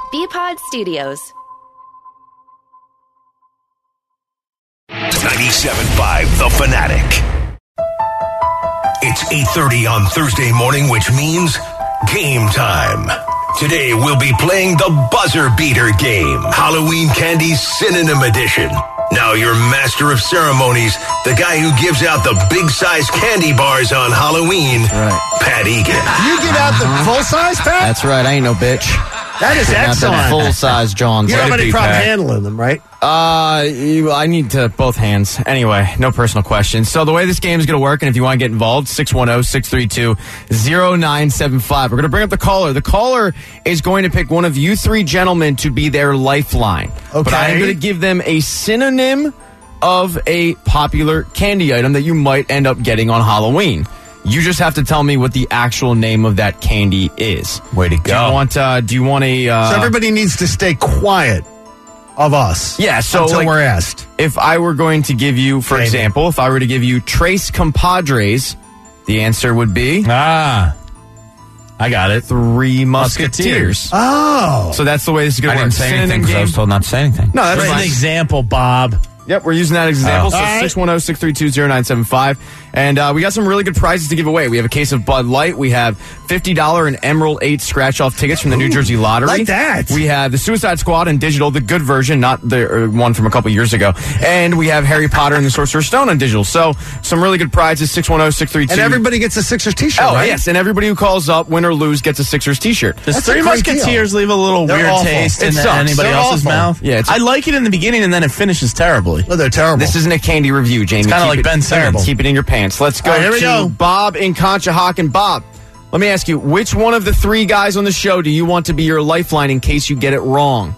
BPod Studios. 97.5 The Fanatic. It's 8:30 on Thursday morning, which means game time. Today we'll be playing the Buzzer Beater game, Halloween Candy Synonym Edition. Now your master of ceremonies, the guy who gives out the big-size candy bars on Halloween, right. Pat Egan. You give out the full-size, Pat? That's right, I ain't no bitch. That is excellent. Full-size Johns. You don't have any problem handling them, right? I need to both hands. Anyway, no personal questions. So the way this game is going to work, and if you want to get involved, 610-632-0975. We're going to bring up the caller. The caller is going to pick one of you three gentlemen to be their lifeline. Okay. But I'm going to give them a synonym of a popular candy item that you might end up getting on Halloween. You just have to tell me what the actual name of that candy is. Way to go. Do you want a... So everybody needs to stay quiet of us. Yeah, so until we're asked. If I were going to give you, for example, if I were to give you Tres Compadres, the answer would be... I got it. Three Musketeers. Oh. So that's the way this is going to work. I didn't say anything because I was told not to say anything. No, that's an example, Bob. Yep, we're using that example. So right. 610-632-0975. And we got some really good prizes to give away. We have a case of Bud Light. We have $50 and Emerald 8 scratch-off tickets from the New Jersey Lottery. Like that. We have the Suicide Squad in digital, the good version, not the one from a couple years ago. And we have Harry Potter and the Sorcerer's Stone on digital. So some really good prizes, 610-632. And everybody gets a Sixers t-shirt, right? right? Yes, and everybody who calls up, win or lose, gets a Sixers t-shirt. Does Three Musketeers leave a little weird taste in anybody else's mouth? Yeah, I like it in the beginning, and then it finishes terribly. Oh, they're terrible. This isn't a candy review, Jamie. It's kind of like Ben Simmons. Keep it in your pants. Let's go here we go. Bob in Conshohocken. Bob, let me ask you, which one of the three guys on the show do you want to be your lifeline in case you get it wrong?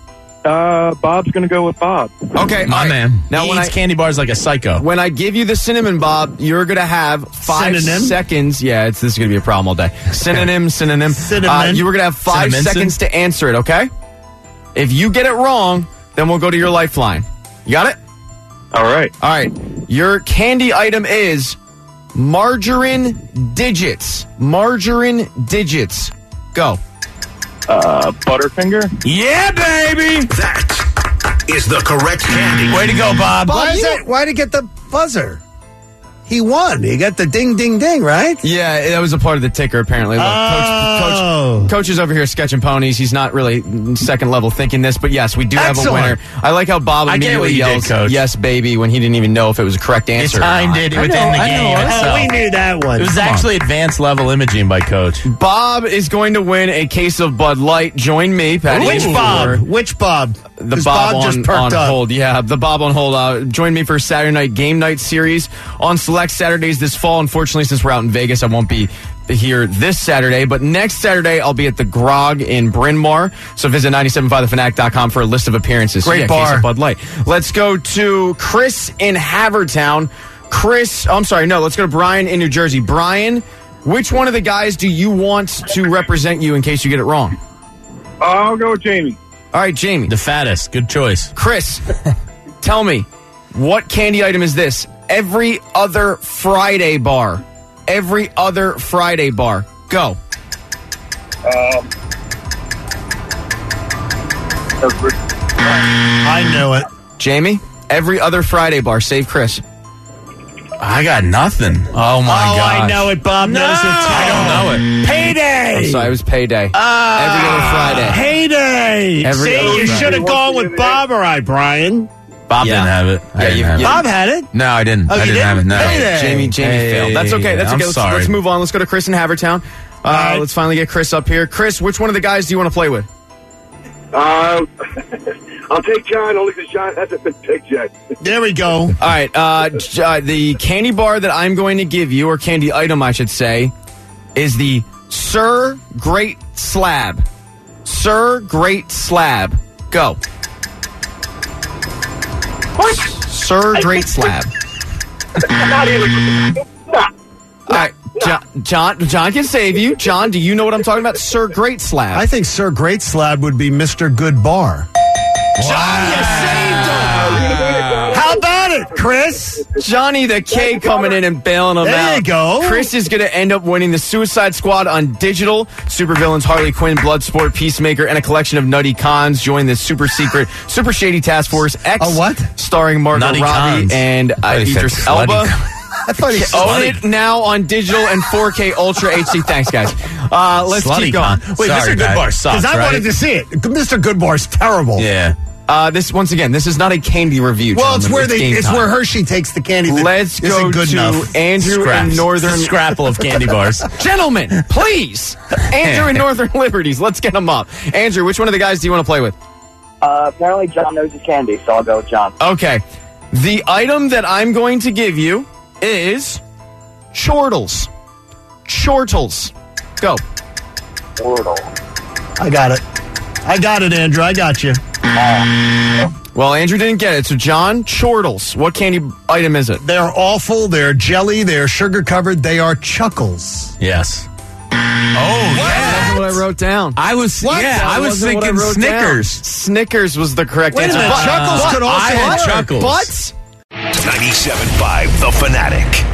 Bob's going to go with Bob. Okay, my man. Now, he when eats candy bars like a psycho. When I give you the cinnamon, Bob, you're going to have 5 seconds. Yeah, this is going to be a problem all day. Synonym. Cinnamon. You were going to have 5 seconds to answer it, okay? If you get it wrong, then we'll go to your lifeline. You got it? All right. All right. Your candy item is margarine digits. Margarine digits. Go. Butterfinger. Yeah, baby. That is the correct candy. Way to go, Bob. Why did he get the buzzer? He won. He got the ding, ding, ding, right? Yeah, that was a part of the ticker, apparently. Look, Coach is over here sketching ponies. He's not really second-level thinking this, but yes, we do have a winner. I like how Bob immediately yells, yes, baby, when he didn't even know if it was a correct answer. He timed it within the game itself. We knew that one. It was actually advanced-level imaging by Coach. Bob is going to win a case of Bud Light. Join me, Patty. Which Bob? Which Bob? The Bob just on perked up. hold. Yeah, the Bob on hold. Join me for Saturday night game night series on select Saturdays this fall. Unfortunately, since we're out in Vegas, I won't be here this Saturday, but next Saturday I'll be at the Grog in Bryn Mawr. So visit 975thefanatic.com for a list of appearances. Great bar. Case of Bud Light. Let's go to Chris in Havertown. Let's go to Brian in New Jersey. Brian, which one of the guys do you want to represent you in case you get it wrong? I'll go with Jamie. All right, Jamie. The fattest. Good choice. Chris, tell me, what candy item is this? Every other Friday bar. Every other Friday bar. Go. I knew it. Jamie, every other Friday bar. Save Chris. I got nothing. Oh, my God. I know it, Bob. No. I don't know it. Payday. I'm sorry, it was payday. Every other Friday. Payday. See, you should have gone with Bob or I, Brian. Bob didn't have it. Bob had it. No, I didn't. I didn't have it. No. Jamie failed. That's okay. That's okay. Sorry. Let's move on. Let's go to Chris in Havertown. Right. Let's finally get Chris up here. Chris, which one of the guys do you want to play with? I'll take John only because John hasn't been picked yet. There we go. All right. The candy bar that I'm going to give you, or candy item, I should say, is the Sir Great Slab. Sir Great Slab. Go. What? Sir Great Slab. Not even. All right. John can save you. John, do you know what I'm talking about? Sir Great Slab. I think Sir Great Slab would be Mr. Good Bar. John, you saved him. How about it, Chris. Johnny the K coming in and bailing him out. There you go. Chris is going to end up winning the Suicide Squad on digital, supervillains Harley Quinn, Bloodsport, Peacemaker, and a collection of nutty cons. Join the super secret, super shady Task Force X. A what? Starring Margot Nutty Robbie cons. and Idris Elba. I thought he said Own it now on digital and 4K Ultra HD. Thanks, guys. Let's Slutty keep going. con. Wait, Mr. Goodbar sucks, Because I right? wanted to see it. Mr. Goodbar's terrible. Yeah. This once again, this is not a candy review. Well, it's gentlemen. where game time. where Hershey takes the candy. That Let's isn't go good to enough. Andrew in Northern. Scrapple of candy bars. Gentlemen, please. Andrew in Northern Liberties. Let's get him up. Andrew, which one of the guys do you want to play with? Apparently John knows his candy, so I'll go with John. Okay. The item that I'm going to give you is chortles. Chortles. Go. Wordle. I got it, Andrew. I got you. Well, Andrew didn't get it. So, John, chortles. What candy item is it? They're awful. They're jelly. They're sugar covered. They are chuckles. Yes. Oh, That's what I wrote down. I was Wasn't what I thinking wrote Snickers. down. Snickers was the correct Wait a answer. minute. Chuckles could also I had work. Chuckles. But 97.5 The Fanatic.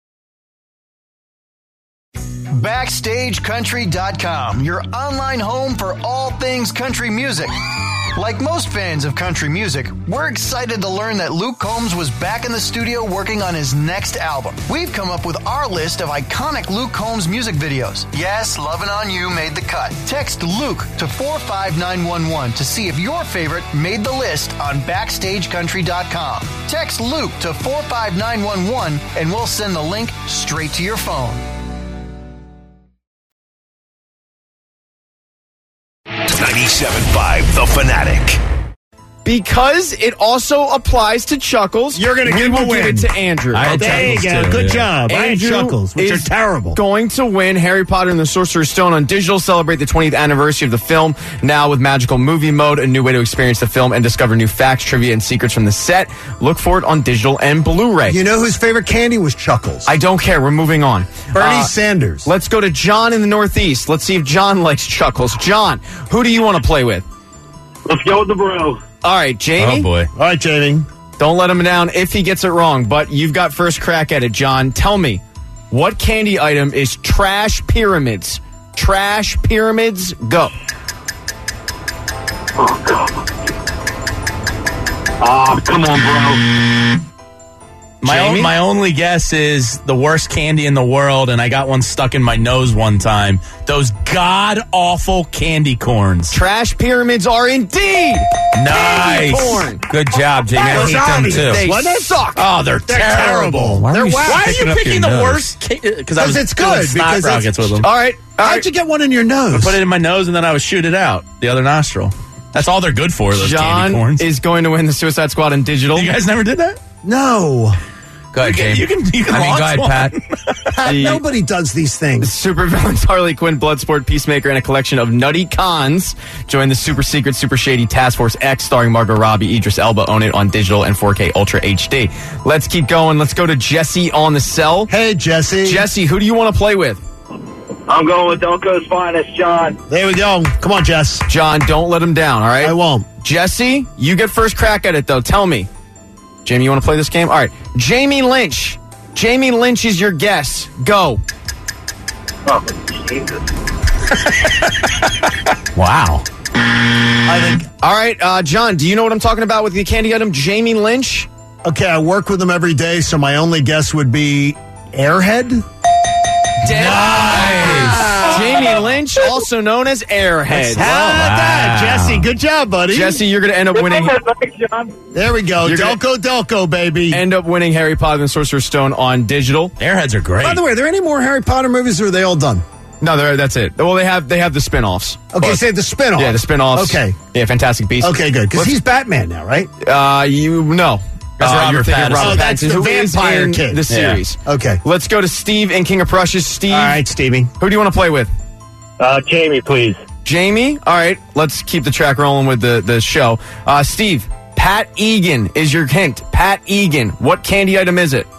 BackstageCountry.com, your online home for all things country music. Like most fans of country music, we're excited to learn that Luke Combs was back in the studio working on his next album. We've come up with our list of iconic Luke Combs music videos. Yes, Lovin' On You made the cut. Text Luke to 45911 to see if your favorite made the list on BackstageCountry.com. Text Luke to 45911 and we'll send the link straight to your phone. 97.5 The Fanatic. because it also applies to Chuckles, You're going to give him a win. give it to Andrew. I had There you Chuckles go. too, Good yeah. job. I had Andrew Chuckles, which are is terrible. Going to win Harry Potter and the Sorcerer's Stone on digital. Celebrate the 20th anniversary of the film now with magical movie mode, a new way to experience the film and discover new facts, trivia, and secrets from the set. Look for it on digital and Blu-ray. You know whose favorite candy was Chuckles? I don't care. We're moving on. Bernie Sanders. Let's go to John in the Northeast. Let's see if John likes Chuckles. John, who do you want to play with? Let's go with the bro. All right, Jamie. Oh, boy. All right, Jamie. Don't let him down if he gets it wrong, but you've got first crack at it, John. Tell me, what candy item is Trash Pyramids? Trash Pyramids, go. Oh, God. Ah, come on, bro. Jamie? My only guess is the worst candy in the world, and I got one stuck in my nose one time. Those god-awful candy corns. Trash Pyramids are indeed candy Nice. corn. Good job, Jamie. I hate them, obvious. too. They What? suck. Oh, they're terrible. They're whack. Why are Picking you up picking your the nose. worst? Because I was it's doing good, snot because rockets with them. All right. All How'd right. you get one in your nose? Put it in my nose, and then I would shoot it out the other nostril. That's all they're good for, those candy John corns. is going to win the Suicide Squad in digital. You guys never did that? No. Go ahead, James. You can go launch ahead, one. Pat. The- Nobody does these things. Supervillains Harley Quinn, Bloodsport, Peacemaker, and a collection of nutty cons. Join the super secret, super shady Task Force X starring Margot Robbie, Idris Elba. Own it on digital and 4K Ultra HD. Let's keep going. Let's go to Jesse on the cell. Hey, Jesse. Jesse, who do you want to play with? I'm going with Delco's finest, John. There we go. Come on, Jess. John, don't let him down, all right? I won't. Jesse, you get first crack at it, though. Tell me. Jamie, you want to play this game? All right. Jamie Lynch. Jamie Lynch is your guess. Go. Oh, Jesus. Wow. I think, All right, John, do you know what I'm talking about with the candy item Jamie Lynch? okay, I work with them every day, so my only guess would be Airhead. Nice. Jamie Lynch, also known as Airhead. How about that, Jesse? Good job, buddy. Jesse, you're going to end up winning. Thanks, John. There we go. You're gonna- Delco, baby. End up winning Harry Potter and the Sorcerer's Stone on digital. Airheads are great. By the way, are there any more Harry Potter movies, or are they all done? No, that's it. Well, they have the spin-offs. Okay, But- so the spin-off. yeah, the spin-offs. Okay. Yeah, Fantastic Beasts. Okay, good. Because he's Batman now, right? You know. That's Robert you're thinking of Pattinson. Robert Oh, that's Pattinson, the who is vampire in kid. the Yeah. series. Okay. Let's go to Steve in King of Prussia. Steve, All right, Stevie. who do you want to play with? Jamie, please. Jamie? All right, let's keep the track rolling with the show. Steve, Pat Egan is your hint. Pat Egan. What candy item is it?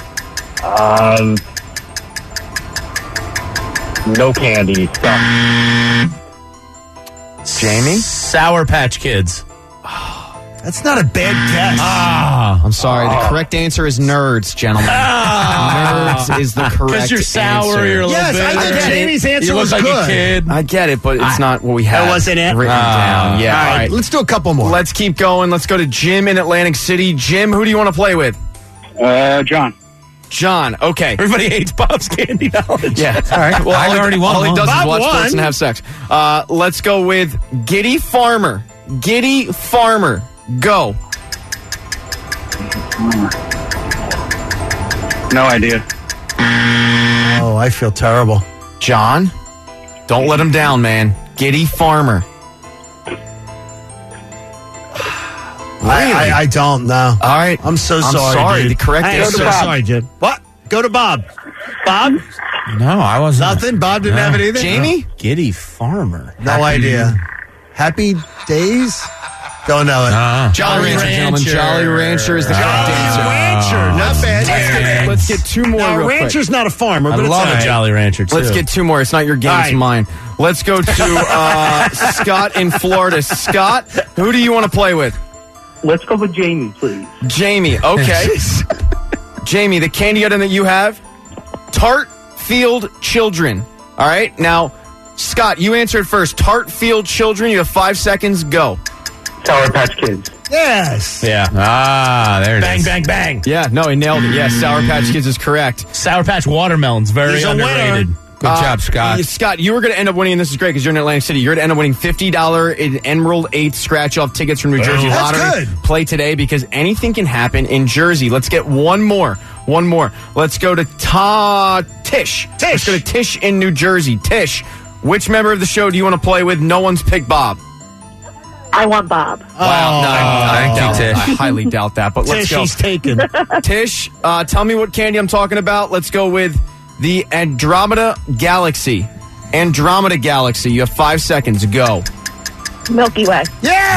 No candy. Jamie? Sour Patch Kids. That's not a bad guess. I'm sorry. The correct answer is nerds, gentlemen. Nerds is the correct Because you're sour, answer. you're a little Yes, bit. I think Jamie's answer you look was like good. a kid. I get it, but it's not what we had. That wasn't it? Written down. Yeah. All right, let's do a couple more. Let's keep going. Let's go to Jim in Atlantic City. Jim, who do you want to play with? John. John. Okay. Everybody hates Bob's candy knowledge. Yeah. All right. Well, I already won all he one. does is Bob watch won. sports and have sex. Let's go with Giddy Farmer. Giddy Farmer. Go. No idea. Oh, I feel terrible. John, don't let him down, man. Giddy Farmer. I don't know. All right. I'm so I'm sorry. sorry. Dude. The correct I am answer so is sorry, Jim. What? Go to Bob. Bob? No, I wasn't. Nothing? Bob didn't have it either? Jamie? Giddy Farmer. No idea. Happy Days? Don't know it. Jolly Rancher, gentlemen. Jolly Rancher is the correct answer. Rancher. Not bad. Let's get two more Now, real quick. Rancher's not a farmer, I but love it's a all right. Jolly Rancher, too. Let's get two more. It's not your game, All it's right. mine. Let's go to Scott in Florida. Scott, who do you want to play with? Let's go with Jamie, please. Jamie. Okay. Jamie, the candy item that you have, Tart Field Children. All right. Now, Scott, you answered first. Tart Field Children. You have 5 seconds. Go. Sour Patch Kids. Yes. Yeah. There it Bang, is. bang, bang. Yeah, no, he nailed it. Yes, Sour Patch Kids is correct. Sour Patch Watermelon's very He's a underrated. winner. Good job, Scott. Scott, you were going to end up winning, and this is great because you're in Atlantic City. You're going to end up winning $50 in Emerald 8 scratch-off tickets from New Jersey That's Lottery. good. Play today because anything can happen in Jersey. Let's get one more. Let's go to Tish. Let's go to Tish in New Jersey. Tish, which member of the show do you want to play with? No one's picked Bob. I want Bob. Wow, no, thank you, Tish. I highly doubt that, but let's Tish, go. he's taken. Tish, tell me what candy I'm talking about. Let's go with the Andromeda Galaxy. Andromeda Galaxy. You have 5 seconds. Go. Milky Way.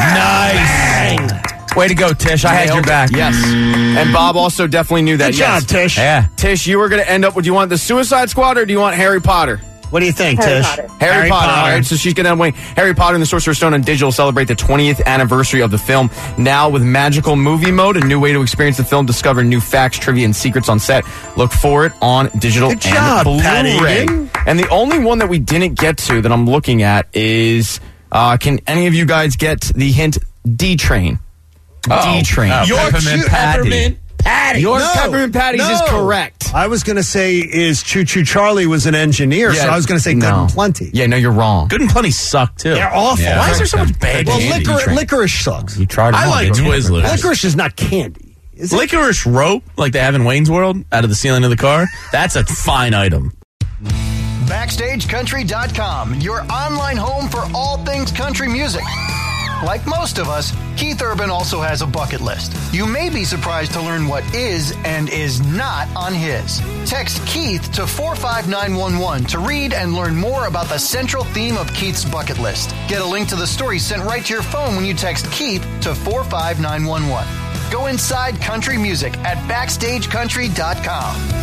Nice. Way to go, Tish. I had your Nailed it. back. Yes. And Bob also definitely knew that. Good job, Yes. Tish. Yeah. Tish, you were going to end up with, do you want the Suicide Squad or do you want Harry Potter? What do you think, Harry Tish? Potter. Harry Potter. All right, so she's going to win. Harry Potter and the Sorcerer's Stone on digital celebrate the 20th anniversary of the film. Now with magical movie mode, a new way to experience the film, discover new facts, trivia, and secrets on set. Look for it on digital Good job, and Pat Blu-ray. Egan. And the only one that we didn't get to that I'm looking at is, can any of you guys get the hint D-Train? D-Train. Your peppermint patty. Patty. Your No, peppermint patties is no. correct. I was going to say is Choo Choo Charlie was an engineer, so I was going to say Good and Plenty. Yeah, no, you're wrong. Good and Plenty suck, too. They're awful. Yeah. Why is there so much bad Well, candy? licorice sucks. You tried I them all, like didn't you? Twizzlers. Licorice is not candy. Is it? Licorice rope, like they have in Wayne's World, out of the ceiling of the car, that's a fine item. BackstageCountry.com, your online home for all things country music. Like most of us, Keith Urban also has a bucket list. You may be surprised to learn what is and is not on his. Text Keith to 45911 to read and learn more about the central theme of Keith's bucket list. Get a link to the story sent right to your phone when you text Keith to 45911. Go inside country music at BackstageCountry.com.